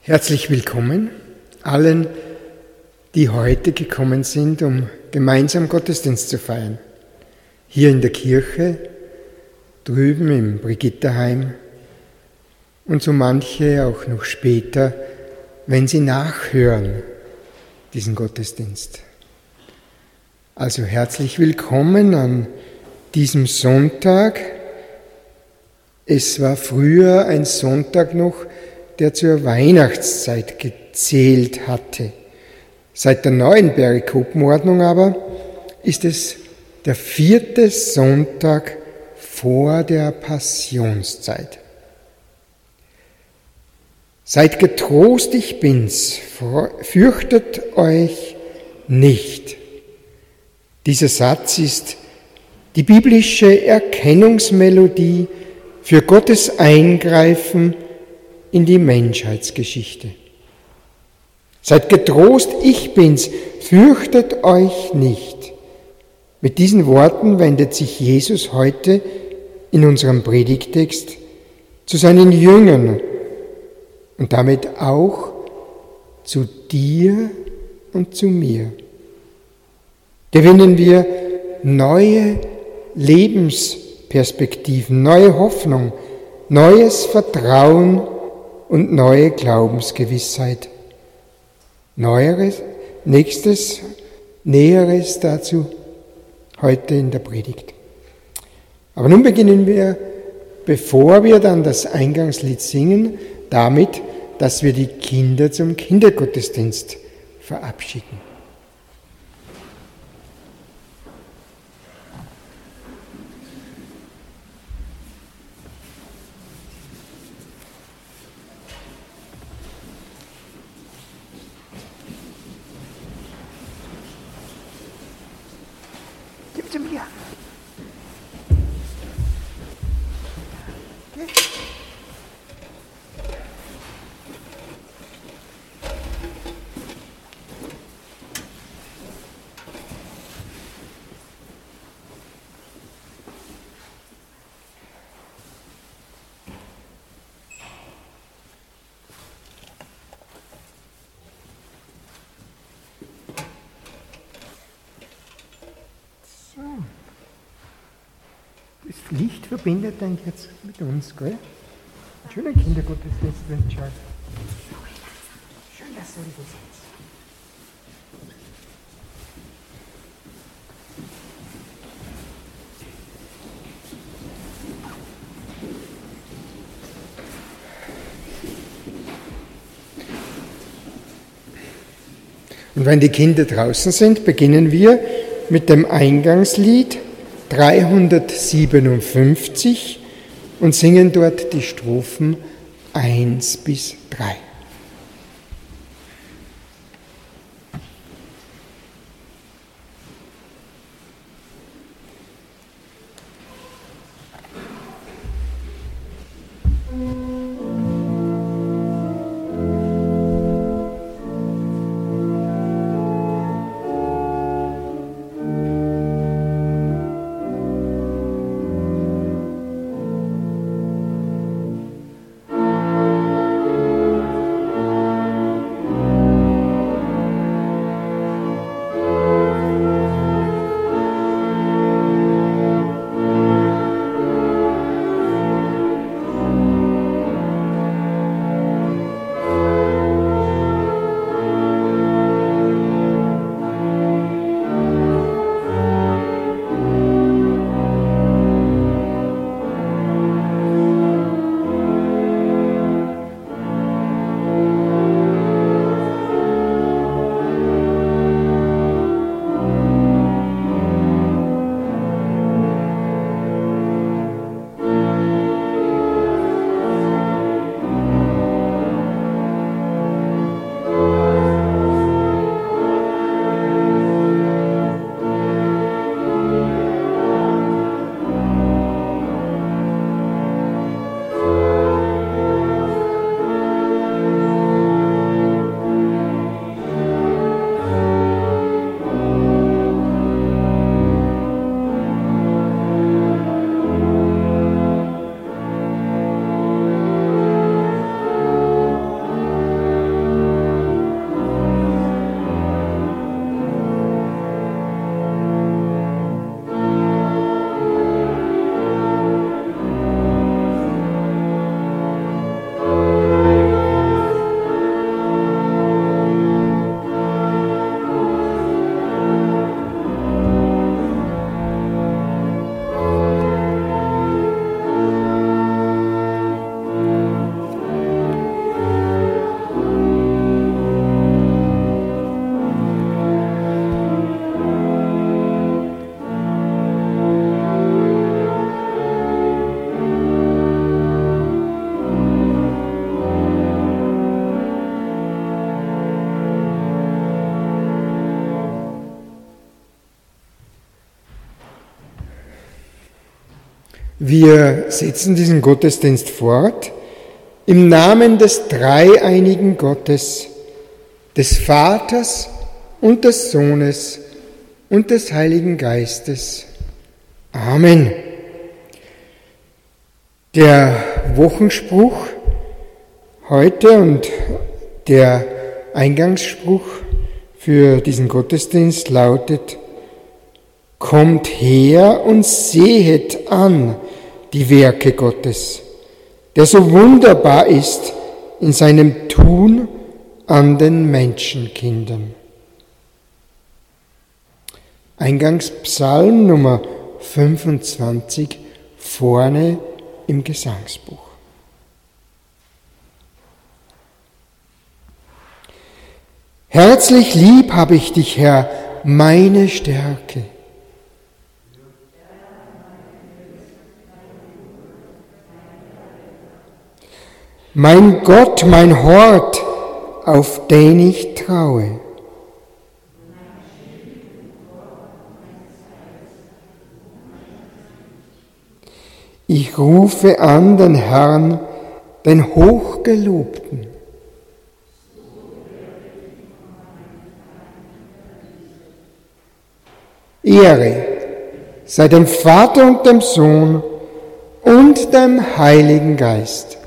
Herzlich willkommen allen, die heute gekommen sind, um gemeinsam Gottesdienst zu feiern. Hier in der Kirche, drüben im Brigitterheim und so manche auch noch später, wenn sie nachhören, diesen Gottesdienst. Also herzlich willkommen an diesem Sonntag. Es war früher ein Sonntag noch, der zur Weihnachtszeit gezählt hatte. Seit der neuen Perikopenordnung aber ist es der 4. Sonntag vor der Passionszeit. Seid getrost, ich bin's, fürchtet euch nicht. Dieser Satz ist die biblische Erkennungsmelodie für Gottes Eingreifen in die Menschheitsgeschichte. Seid getrost, ich bin's, fürchtet euch nicht. Mit diesen Worten wendet sich Jesus heute in unserem Predigttext zu seinen Jüngern und damit auch zu dir und zu mir. Gewinnen wir neue Lebensperspektiven, neue Hoffnung, neues Vertrauen und neue Glaubensgewissheit. Näheres dazu heute in der Predigt. Aber nun beginnen wir, bevor wir dann das Eingangslied singen, damit, dass wir die Kinder zum Kindergottesdienst verabschieden. Das Licht verbindet dann jetzt mit uns, gell? Ein schöner Kindergottesdienst wünsche. Schön, dass du hier sitzt. Und wenn die Kinder draußen sind, beginnen wir mit dem Eingangslied 357 und singen dort die Strophen 1 bis 3. Wir setzen diesen Gottesdienst fort im Namen des dreieinigen Gottes, des Vaters und des Sohnes und des Heiligen Geistes. Amen. Der Wochenspruch heute und der Eingangsspruch für diesen Gottesdienst lautet: Kommt her und sehet an die Werke Gottes, der so wunderbar ist in seinem Tun an den Menschenkindern. Eingangspsalm Nummer 25 vorne im Gesangsbuch. Herzlich lieb habe ich dich, Herr, meine Stärke. Mein Gott, mein Hort, auf den ich traue. Ich rufe an den Herrn, den Hochgelobten. Ehre sei dem Vater und dem Sohn und dem Heiligen Geist.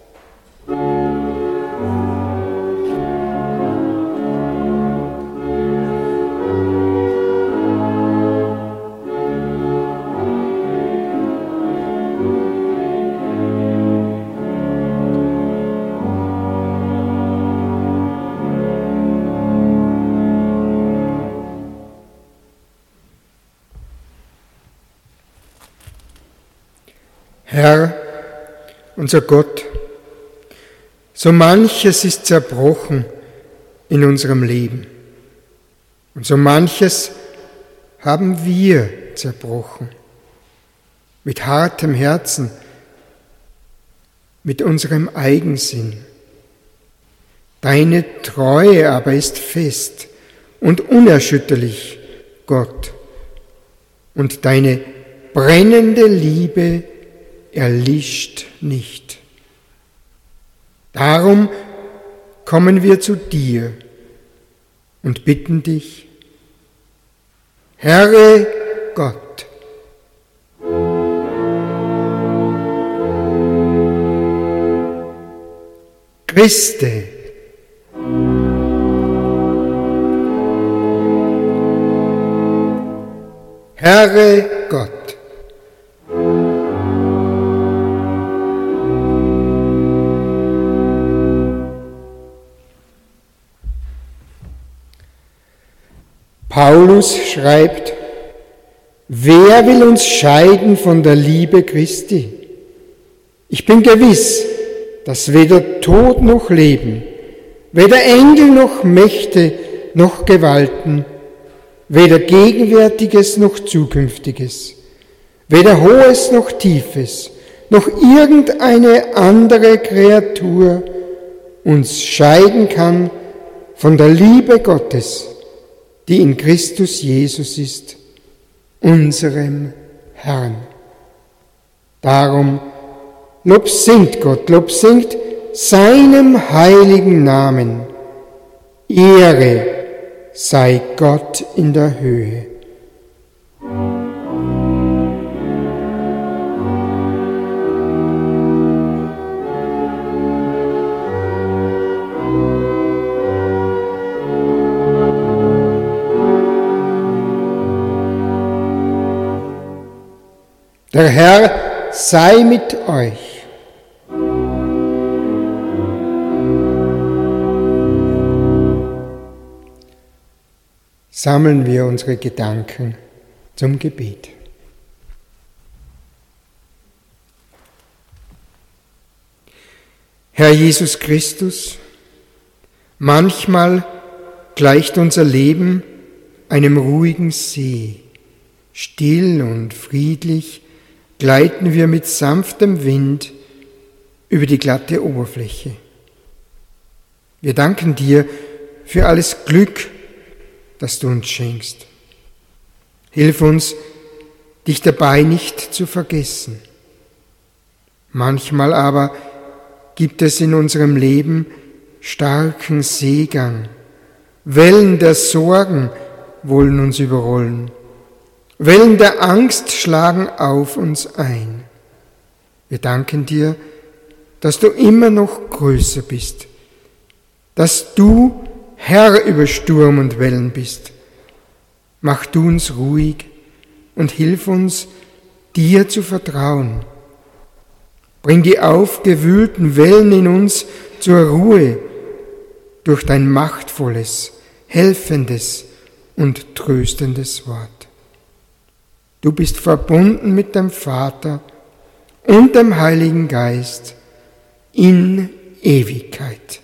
Herr, unser Gott, so manches ist zerbrochen in unserem Leben und so manches haben wir zerbrochen, mit hartem Herzen, mit unserem Eigensinn. Deine Treue aber ist fest und unerschütterlich, Gott, und deine brennende Liebe erlischt nicht. Darum kommen wir zu dir und bitten dich, Herr Gott, Christe, Herr Gott, Paulus schreibt: Wer will uns scheiden von der Liebe Christi? Ich bin gewiss, dass weder Tod noch Leben, weder Engel noch Mächte noch Gewalten, weder Gegenwärtiges noch Zukünftiges, weder Hohes noch Tiefes, noch irgendeine andere Kreatur uns scheiden kann von der Liebe Gottes, die in Christus Jesus ist, unserem Herrn. Darum Lob singt Gott, Lob singt seinem heiligen Namen. Ehre sei Gott in der Höhe. Der Herr sei mit euch. Sammeln wir unsere Gedanken zum Gebet. Herr Jesus Christus, manchmal gleicht unser Leben einem ruhigen See. Still und friedlich gleiten wir mit sanftem Wind über die glatte Oberfläche. Wir danken dir für alles Glück, das du uns schenkst. Hilf uns, dich dabei nicht zu vergessen. Manchmal aber gibt es in unserem Leben starken Seegang. Wellen der Sorgen wollen uns überrollen. Wellen der Angst schlagen auf uns ein. Wir danken dir, dass du immer noch größer bist, dass du Herr über Sturm und Wellen bist. Mach du uns ruhig und hilf uns, dir zu vertrauen. Bring die aufgewühlten Wellen in uns zur Ruhe durch dein machtvolles, helfendes und tröstendes Wort. Du bist verbunden mit dem Vater und dem Heiligen Geist in Ewigkeit.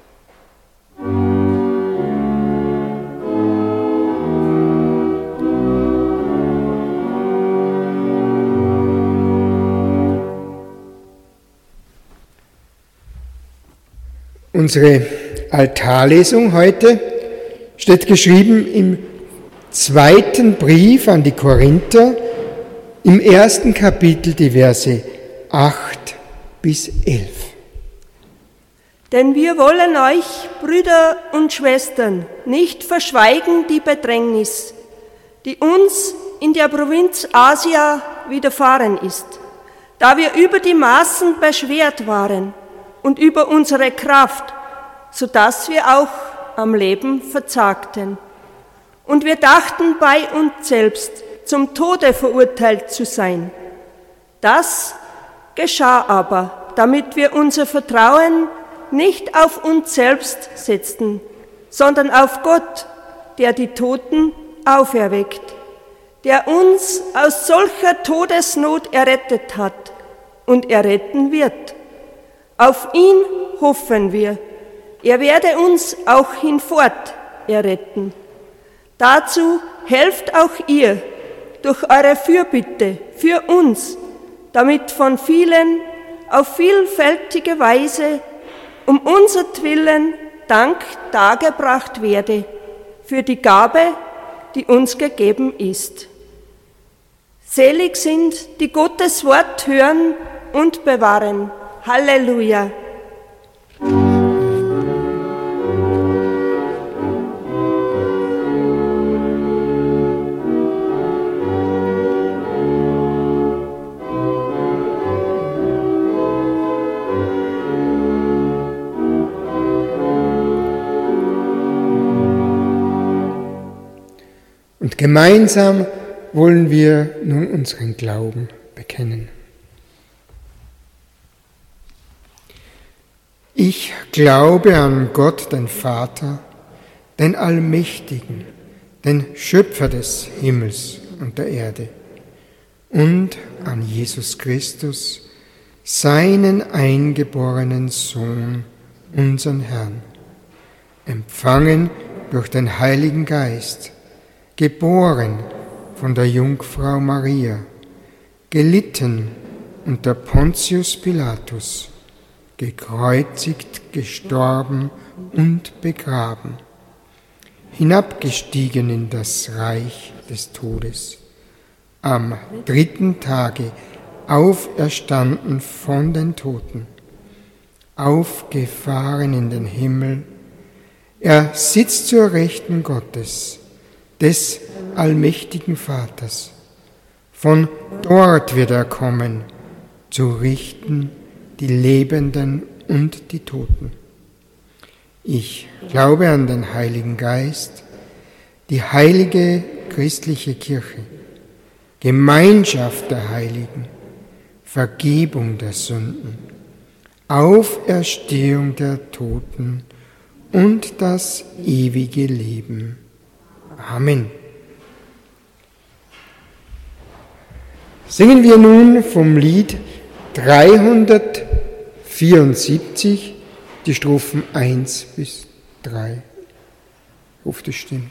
Unsere Altarlesung heute steht geschrieben im 2. Brief an die Korinther, im 1. Kapitel, die Verse 8 bis 11. Denn wir wollen euch, Brüder und Schwestern, nicht verschweigen die Bedrängnis, die uns in der Provinz Asia widerfahren ist, da wir über die Maßen beschwert waren und über unsere Kraft, so dass wir auch am Leben verzagten. Und wir dachten bei uns selbst, zum Tode verurteilt zu sein. Das geschah aber, damit wir unser Vertrauen nicht auf uns selbst setzten, sondern auf Gott, der die Toten auferweckt, der uns aus solcher Todesnot errettet hat und erretten wird. Auf ihn hoffen wir. Er werde uns auch hinfort erretten. Dazu helft auch ihr durch eure Fürbitte für uns, damit von vielen auf vielfältige Weise um unsertwillen Dank dargebracht werde für die Gabe, die uns gegeben ist. Selig sind, die Gottes Wort hören und bewahren. Halleluja! Und gemeinsam wollen wir nun unseren Glauben bekennen. Ich glaube an Gott, den Vater, den Allmächtigen, den Schöpfer des Himmels und der Erde, und an Jesus Christus, seinen eingeborenen Sohn, unseren Herrn, empfangen durch den Heiligen Geist, geboren von der Jungfrau Maria, gelitten unter Pontius Pilatus, gekreuzigt, gestorben und begraben, hinabgestiegen in das Reich des Todes, am 3. Tage auferstanden von den Toten, aufgefahren in den Himmel, er sitzt zur Rechten Gottes, des allmächtigen Vaters. Von dort wird er kommen, zu richten die Lebenden und die Toten. Ich glaube an den Heiligen Geist, die heilige christliche Kirche, Gemeinschaft der Heiligen, Vergebung der Sünden, Auferstehung der Toten und das ewige Leben. Amen. Singen wir nun vom Lied 374 die Strophen 1 bis 3. Ich hoffe, das stimmt.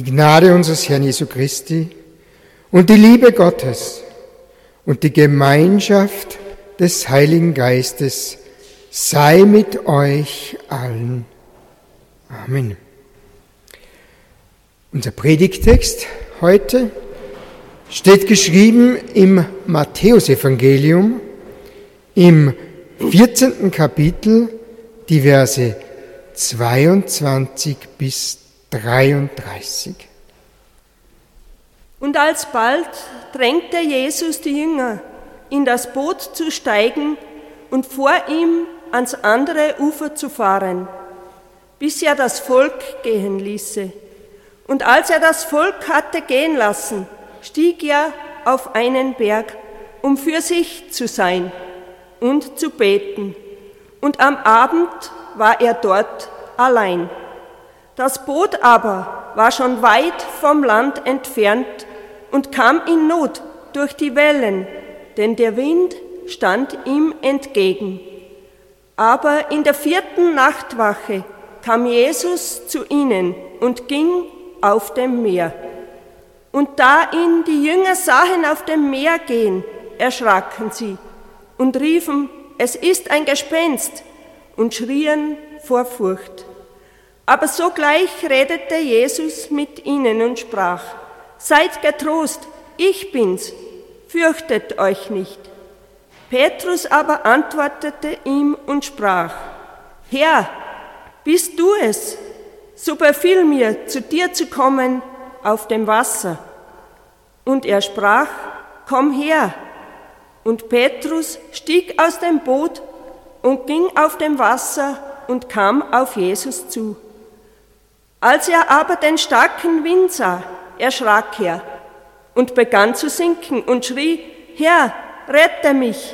die Gnade unseres Herrn Jesu Christi und die Liebe Gottes und die Gemeinschaft des Heiligen Geistes sei mit euch allen. Amen. Unser Predigttext heute steht geschrieben im Matthäusevangelium im 14. Kapitel, die Verse 22 bis 33. Und alsbald drängte Jesus die Jünger, in das Boot zu steigen und vor ihm ans andere Ufer zu fahren, bis er das Volk gehen ließe. Und als er das Volk hatte gehen lassen, stieg er auf einen Berg, um für sich zu sein und zu beten. Und am Abend war er dort allein. Das Boot aber war schon weit vom Land entfernt und kam in Not durch die Wellen, denn der Wind stand ihm entgegen. Aber in der 4. Nachtwache kam Jesus zu ihnen und ging auf dem Meer. Und da ihn die Jünger sahen auf dem Meer gehen, erschraken sie und riefen, es ist ein Gespenst, und schrien vor Furcht. Aber sogleich redete Jesus mit ihnen und sprach, seid getrost, ich bin's, fürchtet euch nicht. Petrus aber antwortete ihm und sprach, Herr, bist du es? So befiehl mir, zu dir zu kommen auf dem Wasser. Und er sprach, komm her. Und Petrus stieg aus dem Boot und ging auf dem Wasser und kam auf Jesus zu. Als er aber den starken Wind sah, erschrak er und begann zu sinken und schrie, Herr, rette mich.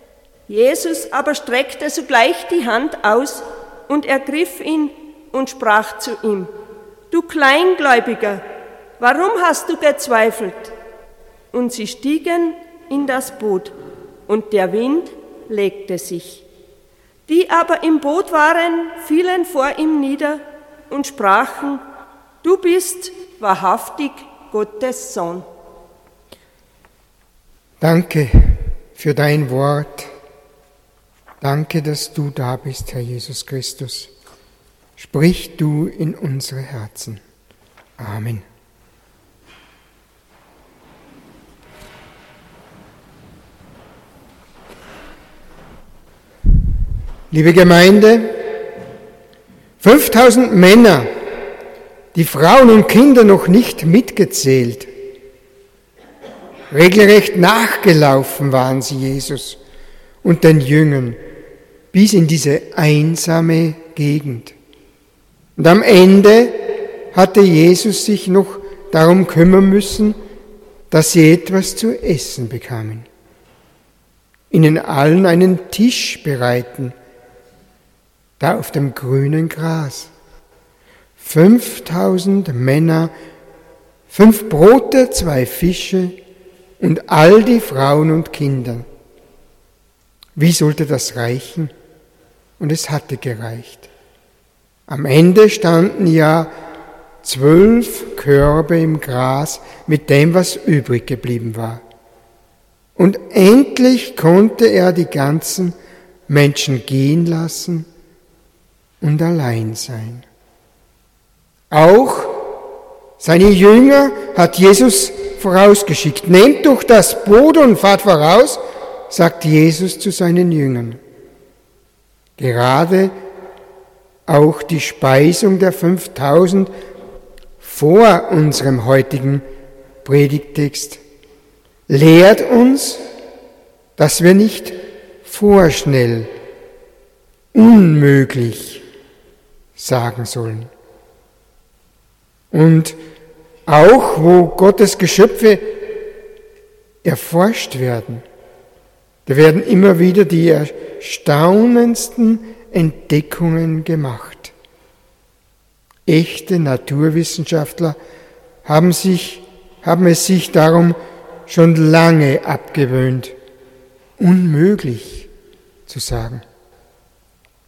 Jesus aber streckte sogleich die Hand aus und ergriff ihn und sprach zu ihm, du Kleingläubiger, warum hast du gezweifelt? Und sie stiegen in das Boot, und der Wind legte sich. Die aber im Boot waren, fielen vor ihm nieder und sprachen, du bist wahrhaftig Gottes Sohn. Danke für dein Wort. Danke, dass du da bist, Herr Jesus Christus. Sprich du in unsere Herzen. Amen. Liebe Gemeinde, 5000 Männer, die Frauen und Kinder noch nicht mitgezählt, regelrecht nachgelaufen waren sie Jesus und den Jüngern bis in diese einsame Gegend. Und am Ende hatte Jesus sich noch darum kümmern müssen, dass sie etwas zu essen bekamen. Ihnen allen einen Tisch bereiten, da auf dem grünen Gras. 5000 Männer, 5 Brote, 2 Fische und all die Frauen und Kinder. Wie sollte das reichen? Und es hatte gereicht. Am Ende standen ja 12 Körbe im Gras mit dem, was übrig geblieben war. Und endlich konnte er die ganzen Menschen gehen lassen und allein sein. Auch seine Jünger hat Jesus vorausgeschickt. Nehmt doch das Boot und fahrt voraus, sagt Jesus zu seinen Jüngern. Gerade auch die Speisung der 5000 vor unserem heutigen Predigttext lehrt uns, dass wir nicht vorschnell, unmöglich sagen sollen. Und auch wo Gottes Geschöpfe erforscht werden, da werden immer wieder die erstaunendsten Entdeckungen gemacht. Echte Naturwissenschaftler haben es sich darum schon lange abgewöhnt, unmöglich zu sagen.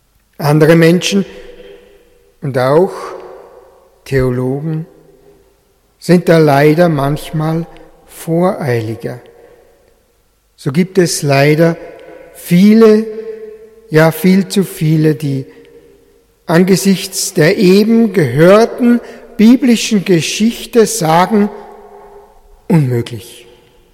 Andere Menschen und auch Theologen sind da leider manchmal voreiliger. So gibt es leider viele, ja viel zu viele, die angesichts der eben gehörten biblischen Geschichte sagen, unmöglich.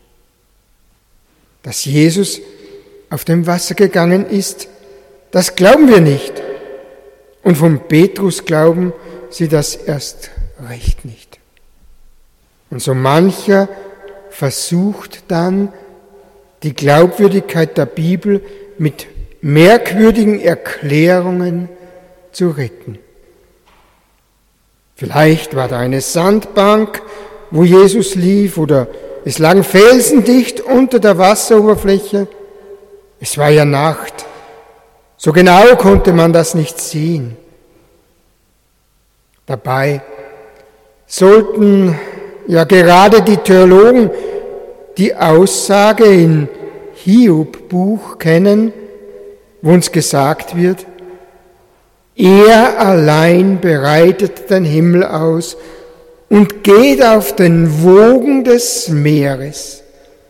Dass Jesus auf dem Wasser gegangen ist, das glauben wir nicht. Und von Petrus glauben sie das erst recht nicht. Und so mancher versucht dann, die Glaubwürdigkeit der Bibel mit merkwürdigen Erklärungen zu retten. Vielleicht war da eine Sandbank, wo Jesus lief, oder es lagen Felsen dicht unter der Wasseroberfläche. Es war ja Nacht. So genau konnte man das nicht sehen. Dabei sollten ja gerade die Theologen die Aussage im Hiob-Buch kennen, wo uns gesagt wird, er allein bereitet den Himmel aus und geht auf den Wogen des Meeres.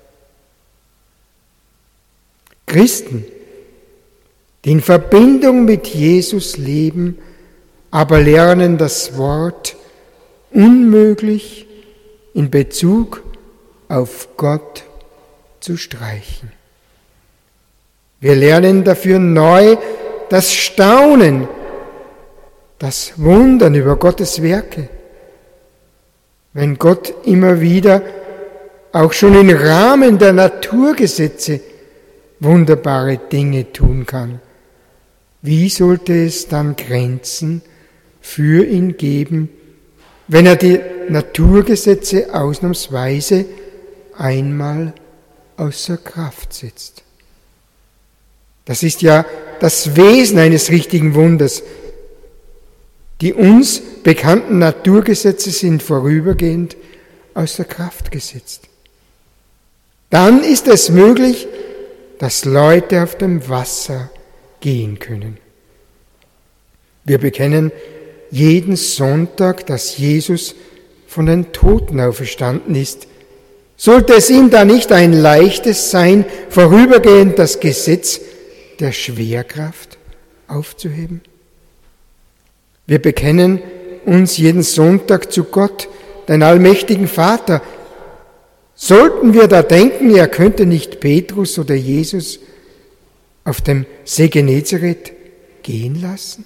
Christen, die in Verbindung mit Jesus leben, aber lernen das Wort unmöglich in Bezug auf Gott zu streichen. Wir lernen dafür neu das Staunen, das Wundern über Gottes Werke. Wenn Gott immer wieder, auch schon im Rahmen der Naturgesetze, wunderbare Dinge tun kann, wie sollte es dann Grenzen für ihn geben, wenn er die Naturgesetze ausnahmsweise einmal außer Kraft setzt? Das ist ja das Wesen eines richtigen Wunders. Die uns bekannten Naturgesetze sind vorübergehend außer Kraft gesetzt. Dann ist es möglich, dass Leute auf dem Wasser gehen können. Wir bekennen jeden Sonntag, dass Jesus von den Toten auferstanden ist. Sollte es ihm da nicht ein leichtes sein, vorübergehend das Gesetz der Schwerkraft aufzuheben? Wir bekennen uns jeden Sonntag zu Gott, den allmächtigen Vater. Sollten wir da denken, er könnte nicht Petrus oder Jesus auf dem See Genezareth gehen lassen?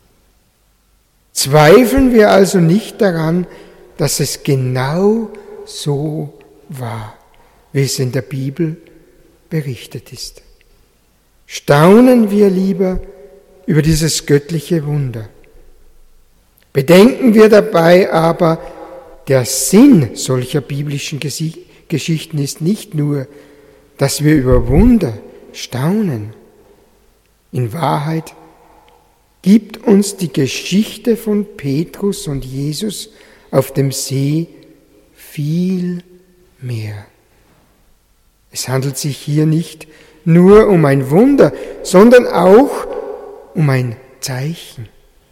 Zweifeln wir also nicht daran, dass es genau so war, wie es in der Bibel berichtet ist. Staunen wir lieber über dieses göttliche Wunder. Bedenken wir dabei aber, der Sinn solcher biblischen Geschichten ist nicht nur, dass wir über Wunder staunen. In Wahrheit gibt uns die Geschichte von Petrus und Jesus auf dem See viel mehr. Es handelt sich hier nicht nur um ein Wunder, sondern auch um ein Zeichen.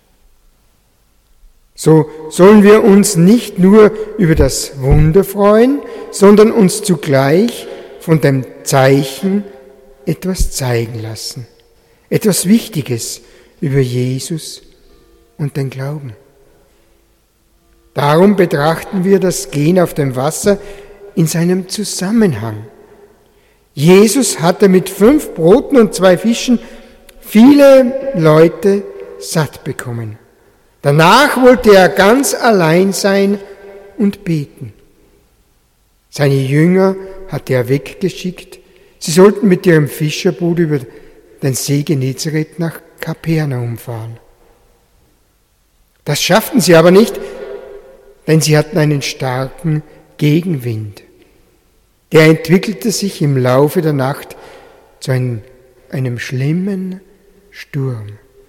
So sollen wir uns nicht nur über das Wunder freuen, sondern uns zugleich von dem Zeichen etwas zeigen lassen. Etwas Wichtiges über Jesus und den Glauben. Darum betrachten wir das Gehen auf dem Wasser in seinem Zusammenhang. Jesus hatte mit 5 Broten und 2 Fischen viele Leute satt bekommen. Danach wollte er ganz allein sein und beten. Seine Jünger hatte er weggeschickt. Sie sollten mit ihrem Fischerboot über den See Genezareth nach Kapernaum fahren. Das schafften sie aber nicht, denn sie hatten einen starken Gegenwind. Der entwickelte sich im Laufe der Nacht zu einem schlimmen Sturm.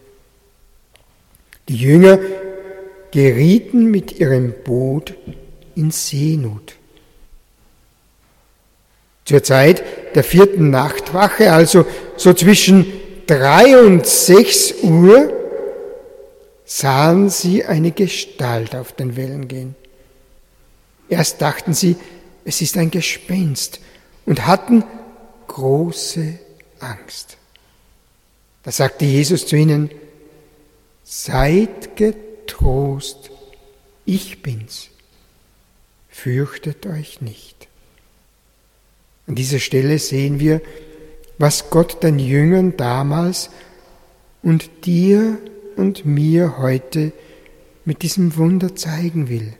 Die Jünger gerieten mit ihrem Boot in Seenot. Zur Zeit der 4. Nachtwache, also so zwischen 3 und 6 Uhr, sahen sie eine Gestalt auf den Wellen gehen. Erst dachten sie, es ist ein Gespenst und hatten große Angst. Da sagte Jesus zu ihnen: Seid getrost, ich bin's. Fürchtet euch nicht. An dieser Stelle sehen wir, was Gott den Jüngern damals und dir und mir heute mit diesem Wunder zeigen will.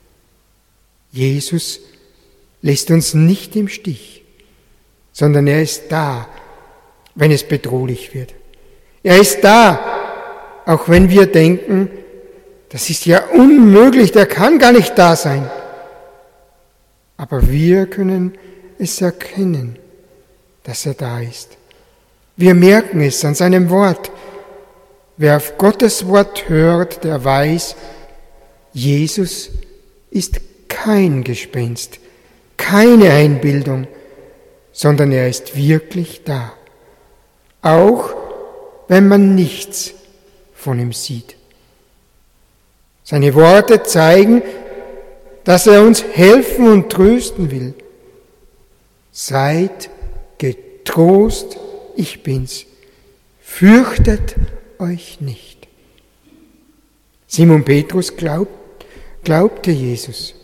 Jesus lässt uns nicht im Stich, sondern er ist da, wenn es bedrohlich wird. Er ist da, auch wenn wir denken, das ist ja unmöglich, der kann gar nicht da sein. Aber wir können es erkennen, dass er da ist. Wir merken es an seinem Wort. Wer auf Gottes Wort hört, der weiß, Jesus ist kein Gespenst, keine Einbildung, sondern er ist wirklich da. Auch wenn man nichts von ihm sieht. Seine Worte zeigen, dass er uns helfen und trösten will. Seid getrost, ich bin's. Fürchtet euch nicht. Simon Petrus glaubte Jesus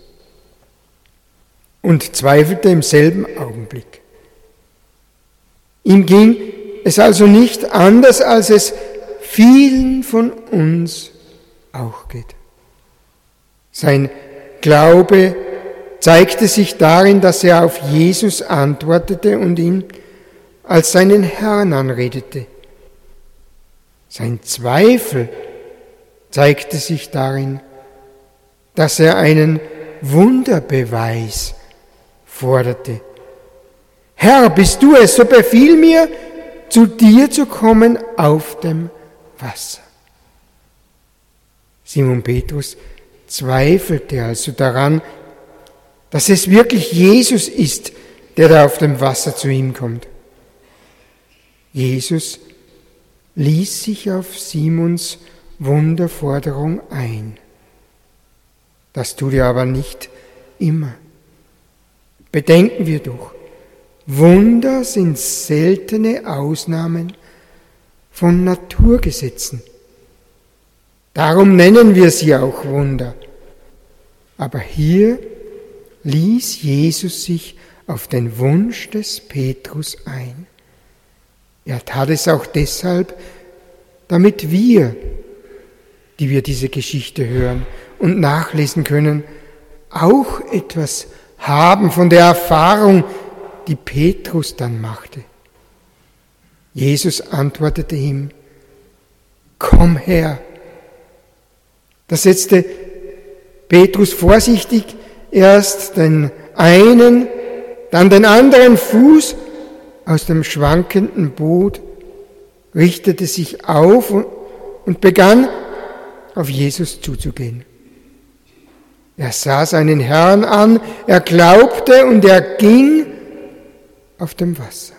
und zweifelte im selben Augenblick. Ihm ging es also nicht anders, als es vielen von uns auch geht. Sein Glaube zeigte sich darin, dass er auf Jesus antwortete und ihn als seinen Herrn anredete. Sein Zweifel zeigte sich darin, dass er einen Wunderbeweis forderte. Herr, bist du es, so befiehl mir, zu dir zu kommen auf dem Wasser. Simon Petrus zweifelte also daran, dass es wirklich Jesus ist, der da auf dem Wasser zu ihm kommt. Jesus ließ sich auf Simons Wunderforderung ein. Das tut er aber nicht immer. Bedenken wir doch, Wunder sind seltene Ausnahmen von Naturgesetzen. Darum nennen wir sie auch Wunder. Aber hier ließ Jesus sich auf den Wunsch des Petrus ein. Er tat es auch deshalb, damit wir, die wir diese Geschichte hören und nachlesen können, auch etwas haben von der Erfahrung, die Petrus dann machte. Jesus antwortete ihm: Komm her. Da setzte Petrus vorsichtig erst den einen, dann den anderen Fuß aus dem schwankenden Boot, richtete sich auf und begann, auf Jesus zuzugehen. Er sah seinen Herrn an, er glaubte und er ging auf dem Wasser.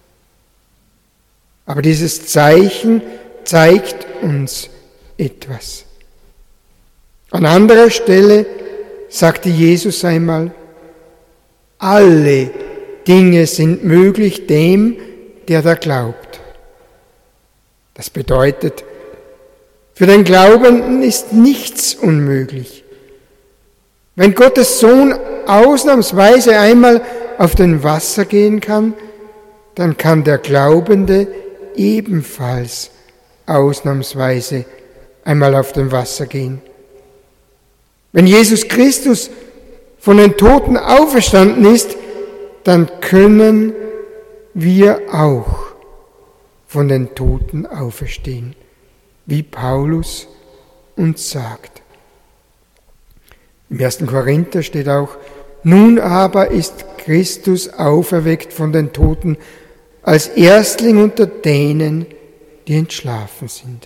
Aber dieses Zeichen zeigt uns etwas. An anderer Stelle sagte Jesus einmal: Alle Dinge sind möglich dem, der da glaubt. Das bedeutet, für den Glaubenden ist nichts unmöglich. Wenn Gottes Sohn ausnahmsweise einmal auf dem Wasser gehen kann, dann kann der Glaubende ebenfalls ausnahmsweise einmal auf dem Wasser gehen. Wenn Jesus Christus von den Toten auferstanden ist, dann können wir auch von den Toten auferstehen, wie Paulus uns sagt. Im 1. Korinther steht auch: Nun aber ist Christus auferweckt von den Toten als Erstling unter denen, die entschlafen sind.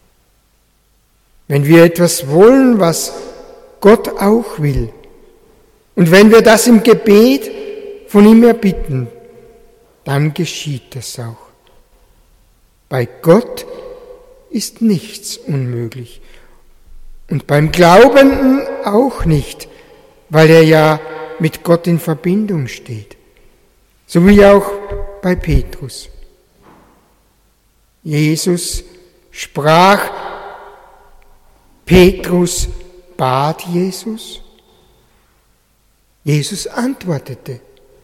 Wenn wir etwas wollen, was Gott auch will, und wenn wir das im Gebet von ihm erbitten, dann geschieht das auch. Bei Gott ist nichts unmöglich und beim Glaubenden auch nicht, weil er ja mit Gott in Verbindung steht. So wie auch bei Petrus. Jesus sprach, Petrus bat Jesus. Jesus antwortete.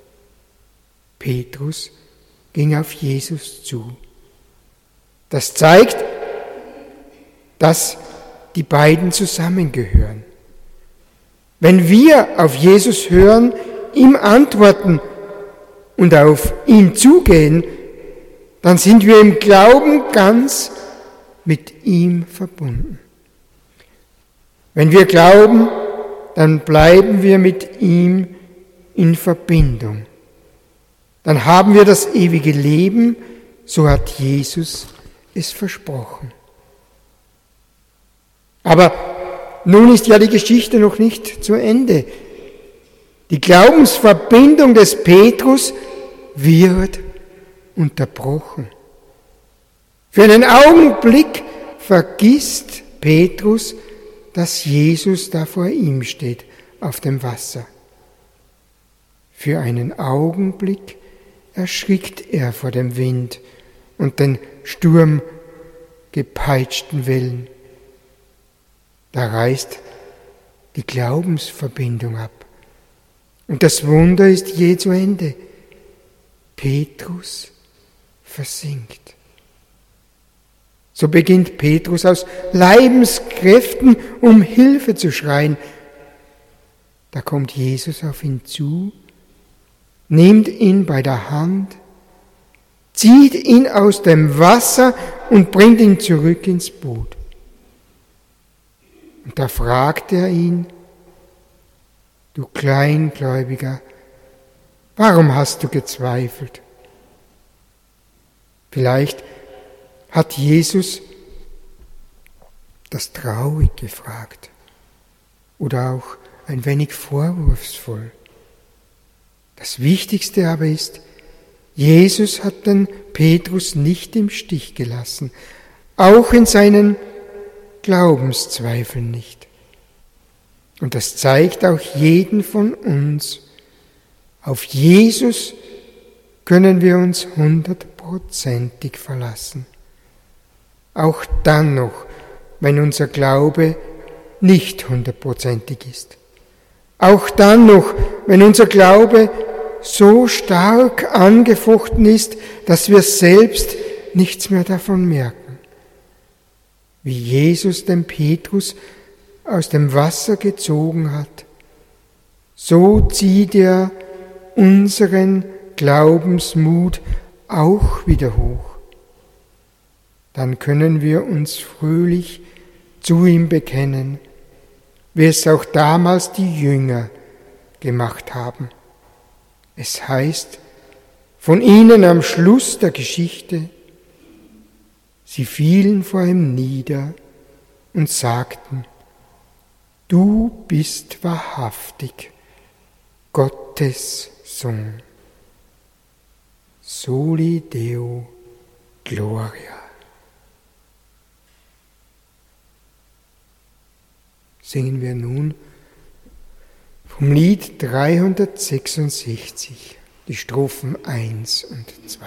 Petrus ging auf Jesus zu. Das zeigt, dass die beiden zusammengehören. Wenn wir auf Jesus hören, ihm antworten und auf ihn zugehen, dann sind wir im Glauben ganz mit ihm verbunden. Wenn wir glauben, dann bleiben wir mit ihm in Verbindung. Dann haben wir das ewige Leben, so hat Jesus es versprochen. Aber nun ist ja die Geschichte noch nicht zu Ende. Die Glaubensverbindung des Petrus wird unterbrochen. Für einen Augenblick vergisst Petrus, dass Jesus da vor ihm steht auf dem Wasser. Für einen Augenblick erschrickt er vor dem Wind und den sturmgepeitschten Wellen. Da reißt die Glaubensverbindung ab. Und das Wunder ist je zu Ende. Petrus versinkt. So beginnt Petrus aus Leibenskräften um Hilfe zu schreien. Da kommt Jesus auf ihn zu, nimmt ihn bei der Hand, zieht ihn aus dem Wasser und bringt ihn zurück ins Boot. Und da fragt er ihn, du Kleingläubiger, warum hast du gezweifelt? Vielleicht hat Jesus das traurig gefragt oder auch ein wenig vorwurfsvoll. Das Wichtigste aber ist, Jesus hat den Petrus nicht im Stich gelassen, auch in seinen Glaubenszweifeln nicht. Und das zeigt auch jeden von uns. Auf Jesus können wir uns 100%ig verlassen. Auch dann noch, wenn unser Glaube nicht 100%ig ist. Auch dann noch, wenn unser Glaube so stark angefochten ist, dass wir selbst nichts mehr davon merken. Wie Jesus den Petrus aus dem Wasser gezogen hat, so zieht er unseren Glaubensmut auch wieder hoch. Dann können wir uns fröhlich zu ihm bekennen, wie es auch damals die Jünger gemacht haben. Es heißt von ihnen am Schluss der Geschichte, sie fielen vor ihm nieder und sagten, du bist wahrhaftig Gottes Sohn. Soli Deo Gloria. Singen wir nun vom Lied 366, die Strophen 1 und 2.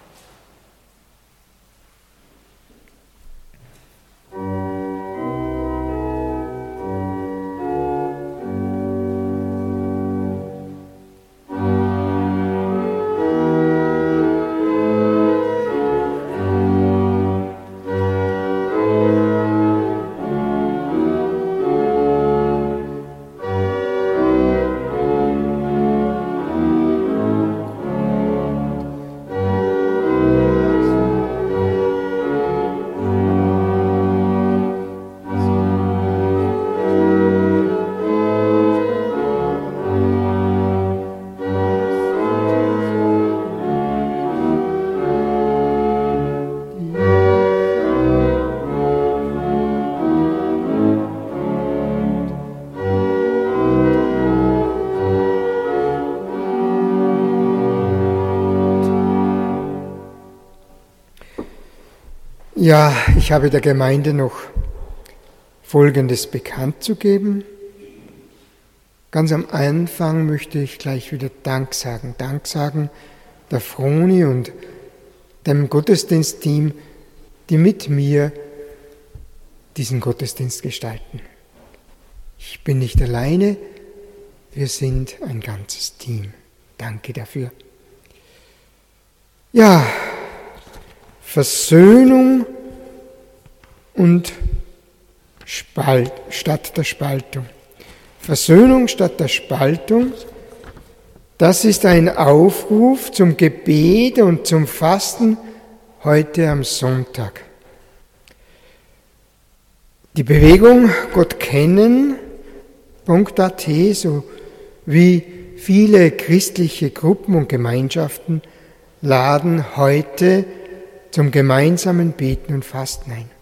Ja, ich habe der Gemeinde noch Folgendes bekannt zu geben. Ganz am Anfang möchte ich gleich wieder Dank sagen. Dank sagen der Froni und dem Gottesdienstteam, die mit mir diesen Gottesdienst gestalten. Ich bin nicht alleine, wir sind ein ganzes Team. Danke dafür. Ja, Versöhnung und statt der Spaltung. Versöhnung statt der Spaltung, das ist ein Aufruf zum Gebet und zum Fasten heute am Sonntag. Die Bewegung Gott kennen.at sowie viele christliche Gruppen und Gemeinschaften laden heute zum gemeinsamen Beten und Fasten ein.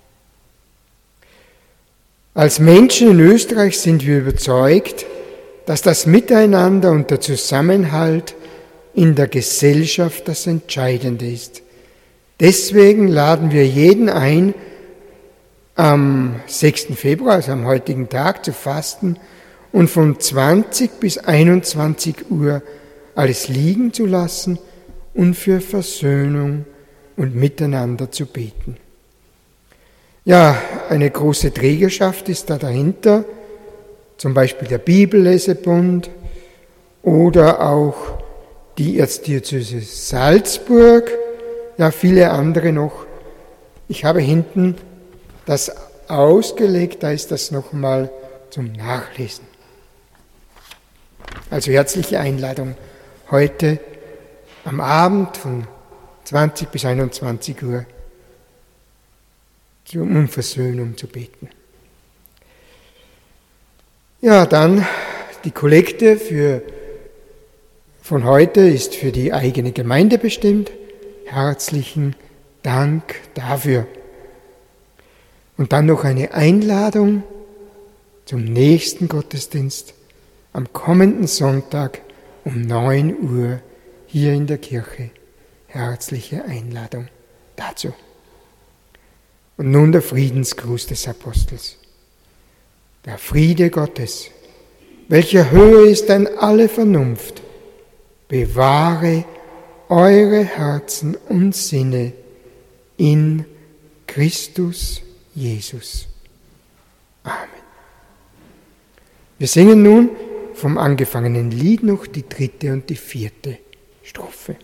Als Menschen in Österreich sind wir überzeugt, dass das Miteinander und der Zusammenhalt in der Gesellschaft das Entscheidende ist. Deswegen laden wir jeden ein, am 6. Februar, also am heutigen Tag, zu fasten und von 20 bis 21 Uhr alles liegen zu lassen und für Versöhnung und Miteinander zu beten. Ja, eine große Trägerschaft ist da dahinter, zum Beispiel der Bibellesebund oder auch die Erzdiözese Salzburg, ja viele andere noch. Ich habe hinten das ausgelegt, da ist das nochmal zum Nachlesen. Also herzliche Einladung heute am Abend von 20 bis 21 Uhr um Versöhnung zu beten. Ja, dann die Kollekte von heute ist für die eigene Gemeinde bestimmt. Herzlichen Dank dafür. Und dann noch eine Einladung zum nächsten Gottesdienst am kommenden Sonntag um 9 Uhr hier in der Kirche. Herzliche Einladung dazu. Und nun der Friedensgruß des Apostels. Der Friede Gottes, welcher höher ist denn alle Vernunft, bewahre eure Herzen und Sinne in Christus Jesus. Amen. Wir singen nun vom angefangenen Lied noch die 3. und die 4. Strophe.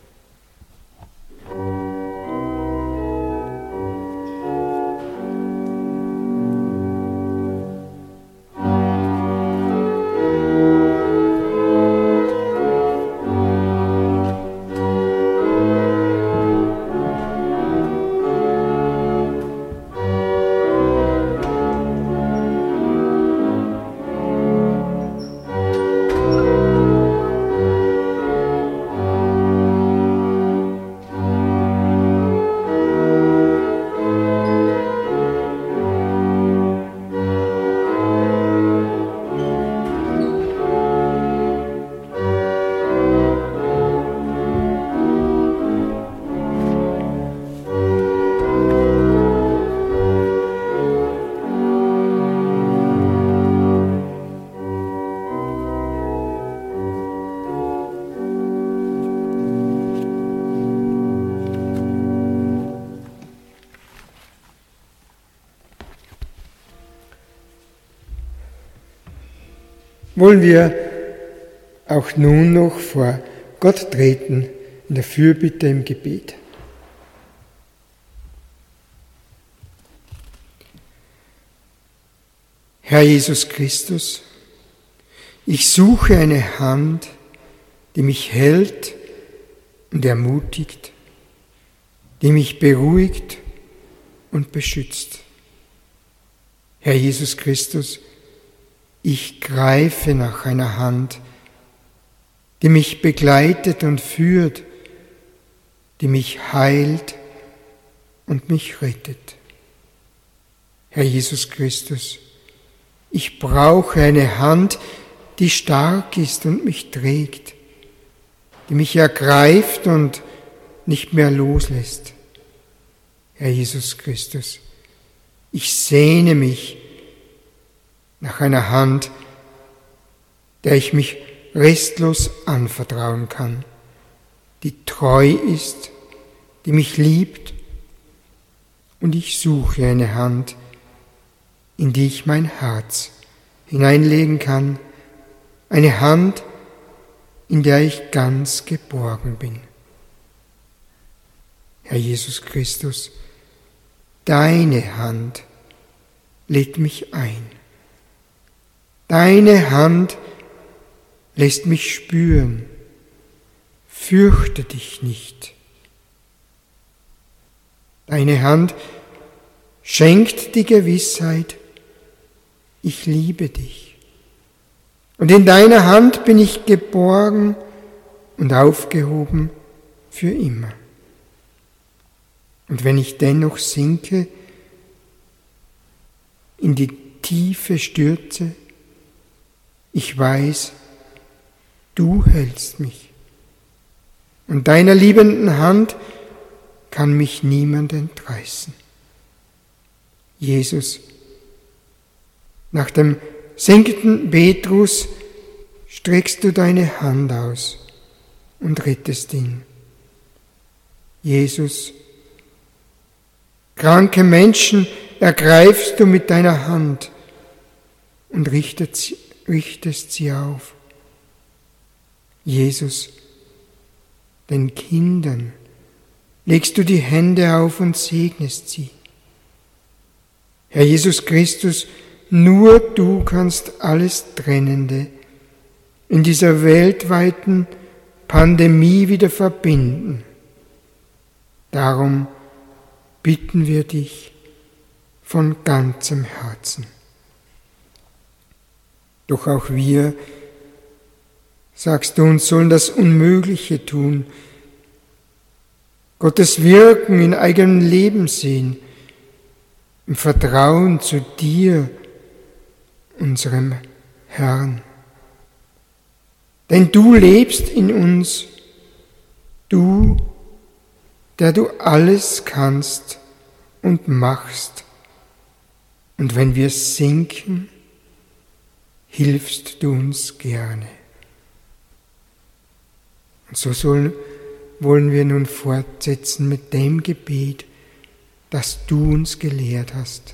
Wollen wir auch nun noch vor Gott treten in der Fürbitte im Gebet. Herr Jesus Christus, ich suche eine Hand, die mich hält und ermutigt, die mich beruhigt und beschützt. Herr Jesus Christus, ich greife nach einer Hand, die mich begleitet und führt, die mich heilt und mich rettet. Herr Jesus Christus, ich brauche eine Hand, die stark ist und mich trägt, die mich ergreift und nicht mehr loslässt. Herr Jesus Christus, ich sehne mich nach einer Hand, der ich mich restlos anvertrauen kann, die treu ist, die mich liebt, und ich suche eine Hand, in die ich mein Herz hineinlegen kann, eine Hand, in der ich ganz geborgen bin. Herr Jesus Christus, deine Hand lädt mich ein. Deine Hand lässt mich spüren, fürchte dich nicht. Deine Hand schenkt die Gewissheit, ich liebe dich. Und in deiner Hand bin ich geborgen und aufgehoben für immer. Und wenn ich dennoch sinke, in die Tiefe stürze, ich weiß, du hältst mich. Und deiner liebenden Hand kann mich niemand entreißen. Jesus, nach dem sinkenden Petrus streckst du deine Hand aus und rettest ihn. Jesus, kranke Menschen ergreifst du mit deiner Hand und richtest sie auf. Jesus, den Kindern legst du die Hände auf und segnest sie. Herr Jesus Christus, nur du kannst alles Trennende in dieser weltweiten Pandemie wieder verbinden. Darum bitten wir dich von ganzem Herzen. Doch auch wir, sagst du uns, sollen das Unmögliche tun, Gottes Wirken in eigenem Leben sehen, im Vertrauen zu dir, unserem Herrn. Denn du lebst in uns, du, der du alles kannst und machst. Und wenn wir sinken, hilfst du uns gerne. Und so wollen wir nun fortsetzen mit dem Gebet, das du uns gelehrt hast.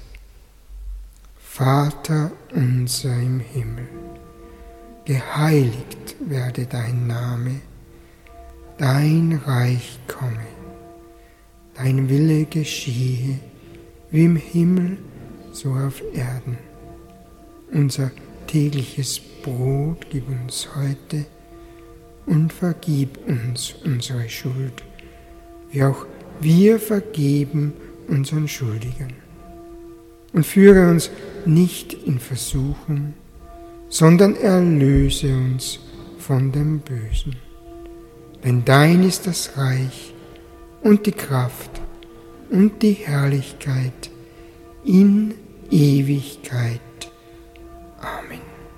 Vater unser im Himmel, geheiligt werde dein Name, dein Reich komme, dein Wille geschehe, wie im Himmel, so auf Erden. Unser tägliches Brot gib uns heute und vergib uns unsere Schuld, wie auch wir vergeben unseren Schuldigen. Und führe uns nicht in Versuchung, sondern erlöse uns von dem Bösen. Denn dein ist das Reich und die Kraft und die Herrlichkeit in Ewigkeit. Amen.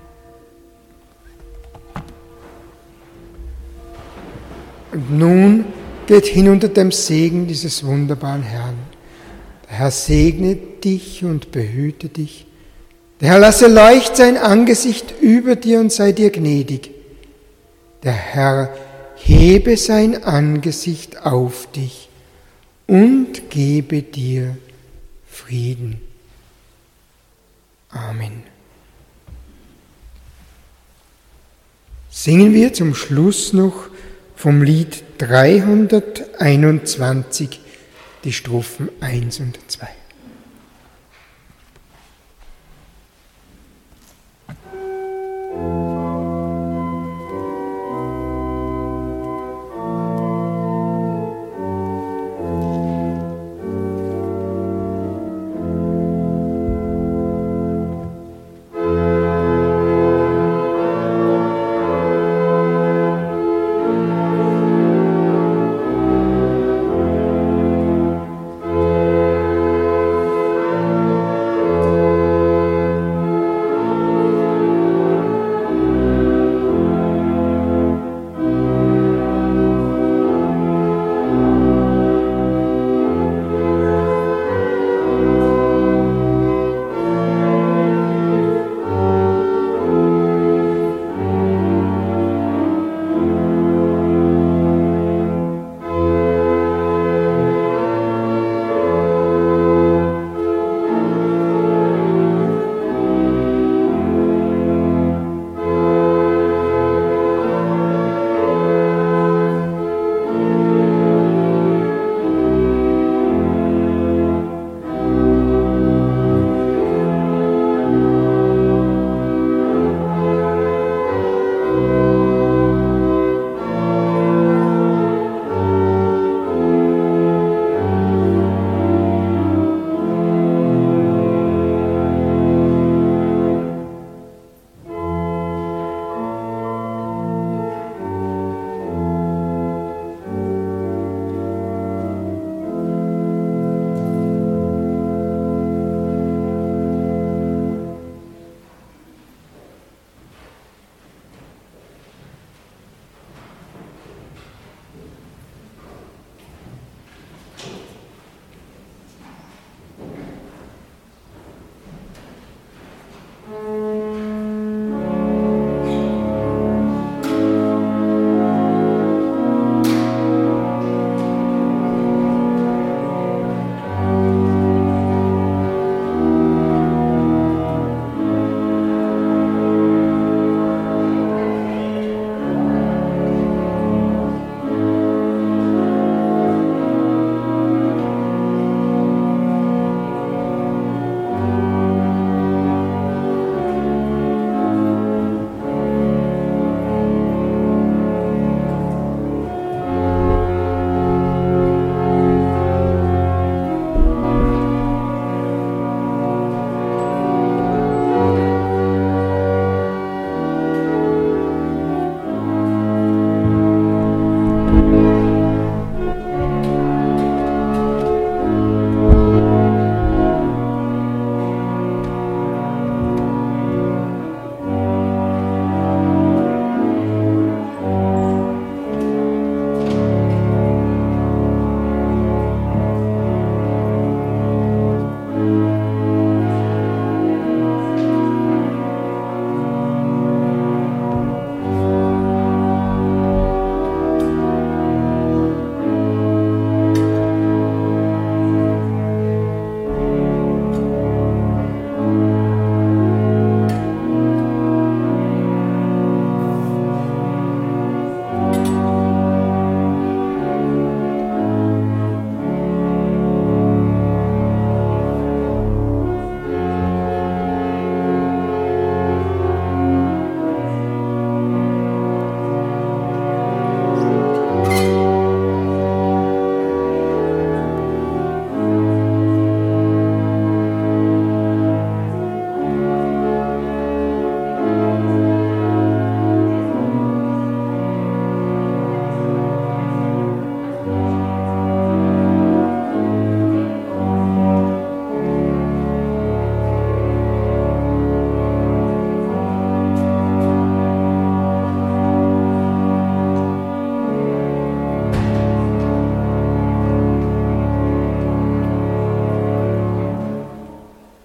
Und nun geht hin unter dem Segen dieses wunderbaren Herrn. Der Herr segne dich und behüte dich. Der Herr lasse leuchten sein Angesicht über dir und sei dir gnädig. Der Herr hebe sein Angesicht auf dich und gebe dir Frieden. Amen. Singen wir zum Schluss noch vom Lied 321 die Strophen 1 und 2.